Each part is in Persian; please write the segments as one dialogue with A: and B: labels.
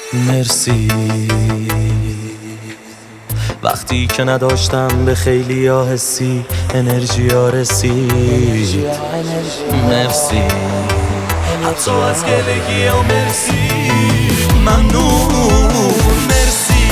A: مرسی وقتی که نداشتم به خیلی ها حسی انرژی ها رسید. مرسی حتی از گلگی ها مرسی. ممنون مرسی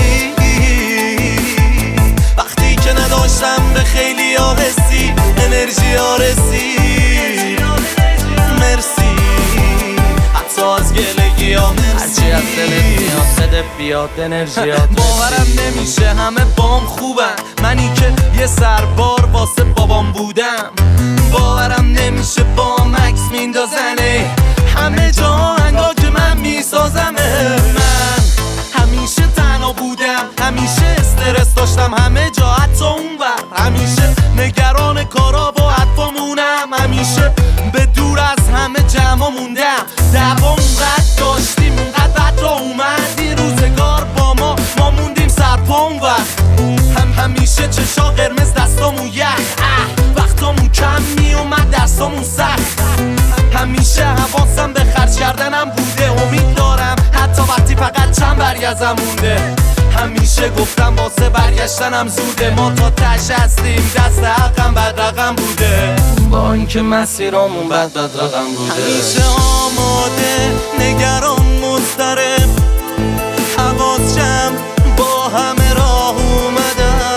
A: وقتی که نداشتم به خیلی ها حسی انرژی ها رسید. مرسی حتی از گلگی ها مرسی.
B: هرچی از دلت میاد بده بیاد انرژیات.
A: باورم نمیشه همه بام خوبن، منی که یه سربار واسه بابام بودم. باورم نمیشه بام عکس میندازنه همه جا آهنگا که من میسازمه. من همیشه تنها بودم، همیشه استرس داشتم همه جا حتی اونور. همیشه نگران کارا و حرفامونم، همیشه به دور از همه جمع موندم. دوام قد داشتیم اونقدر بد را اومد این روزگار با ما موندیم سرپا اونور. همیشه چشا قرمز دستامون یخ وقتامون کم میومد درسامون سخت. همیشه حواسم به خرج کردنم بوده، امید دارم حتی وقتی فقط چند برگزم مونده. همیشه گفتم واسه برگشتنم زوده، ما تا تش هستیم دست حقم بد رقم بوده.
B: با اینکه مسیرامون بد رقم بوده.
A: همیشه آماده نگران مضطرب حواس جمع با همه راه اومدم.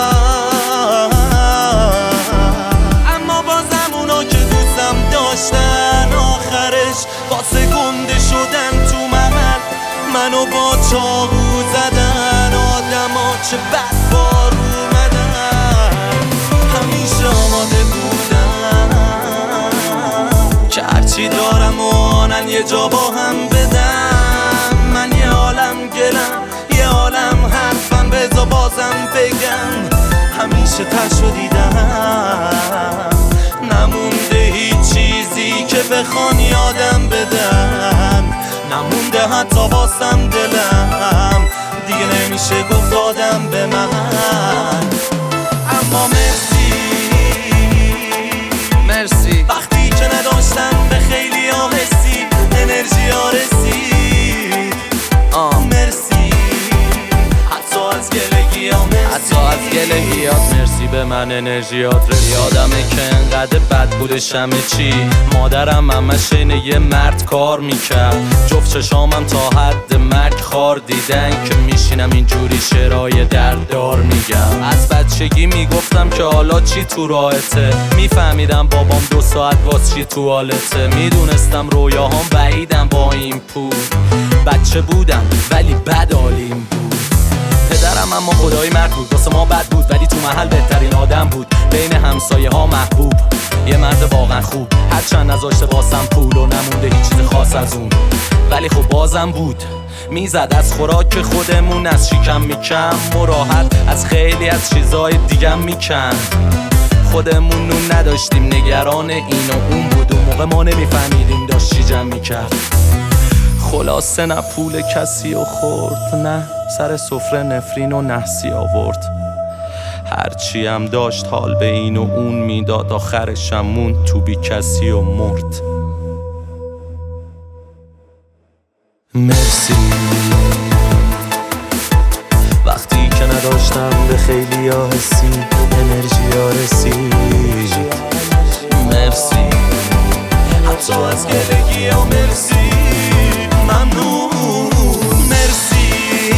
A: اما بازم اونا که دوستم داشتن آخرش واسه گنده شدن تو محل منو با چاقو زدن. آدما چه بد بار اومدن. همیشه آماده بودم که هرچی دارم و آنن یه جا با هم بدم. من یه عالم گلم یه عالم حرفم بذار بازم بگم. همیشه تشو دیدم نمونده هیچ چیزی که بخوان یادم بدن. نمونده حتی واسم دلم دیگه نمیشه گفت دادم به من. اما مرسی
B: مرسی
A: وقتی که نداشتم به خیلی ها حسی انرژی ها رسید. مرسی حتی از گلگی ها مرسی.
B: حتی از گلگیات مرسی به من انرژیات رسید. یادمه که انقدر بد بودش همه چی، مادرم همش اینه یه مرد کار میکرد. جفت چشامم تا حد مرگ خار دیدن که میشینم اینجوری شعرهای درددار میگم. از بچگی میگفتم که حالا چی تو راهته، میفهمیدم بابام 2 ساعت واس چی تو حالته. میدونستم رویاهام بعیدم با این پول. بچه بودم ولی بد عالیم بود. پدرم اما خدای مرد بود، واسه ما بد بود ولی تو محل بهترین آدم بود. بین همسایه ها محبوب، یه مرد واقعا خوب. هرچند نذاشته واسم پول و نمونده هیچ چیز خاص از اون، ولی خب بازم بود. میزد از خوراک خودمون از شکم میکن و راحت از خیلی از چیزای دیگم میکن. خودمون نون نداشتیم نگران این و اون بود. اون موقع ما نمیفهمیدیم داشت چی جمع میکرد. خلاصه نه پول کسی و خورد، نه سر سفره نفرین و نحسی آورد. هرچی هم داشت حال به این و اون میداد، آخرشم موند تو بی کسی و مرد. مرسی وقتی که نداشتم به خیلی ها حسی انرژی ها رسید. مرسی حتی از گلگی ها مرسی. ممنون مرسی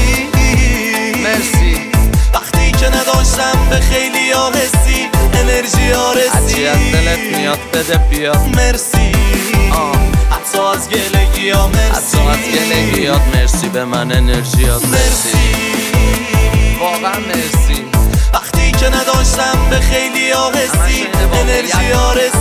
B: مرسی
A: وقتی که نداشتم به خیلی ها حسی انرژی ها رسید.
B: هرچی از دلت میاد بده بیاد.
A: مرسی حتی از گلگی ها مرسی.
B: حتی از گلگیات مرسی به من انرژیات مرسی. واقعا مرسی
A: وقتی که نداشتم به خیلی ها حسی انرژی ها رسید.